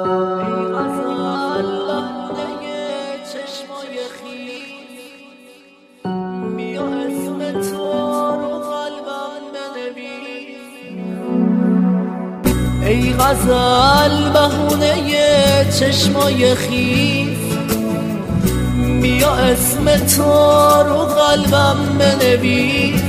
ای غزل بهونه چشمای خیس، بیا اسم تو رو قلبم بنویس.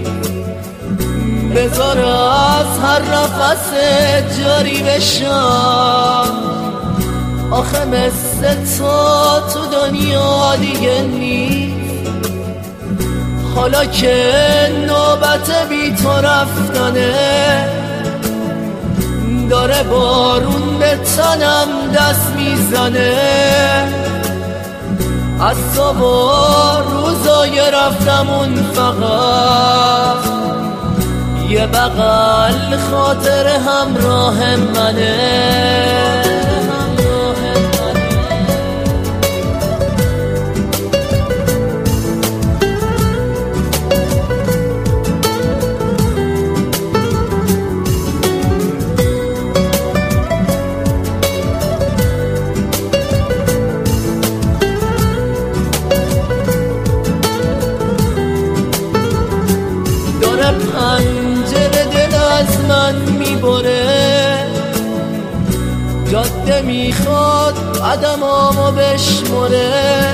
بذار از هر نفس جاری بشم، آخه مثل تو دنیا دیگه نیست. حالا که نوبت بی تو رفتنه، داره بارون به تنم دست میزنه. از صبح و روزای رفتمون فقط یه بغل خاطر همراه منه. پنجره دل از من میبره، جاده میخواد قدمامو بشمره.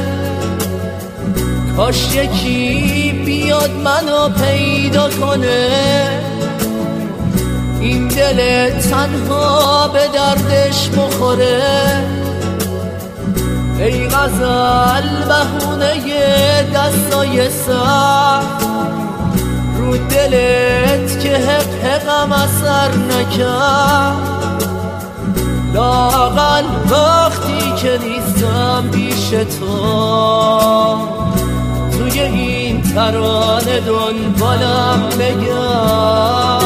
کاش یکی بیاد منو پیدا کنه، این دل تنها به دردش بخوره. ای غزل بهونه دستای سخت، رو دلت که حق حقم اثر نکرد. لااقل وقتی که نیستم پیش تو، توی این ترانه دنبالم بگرد.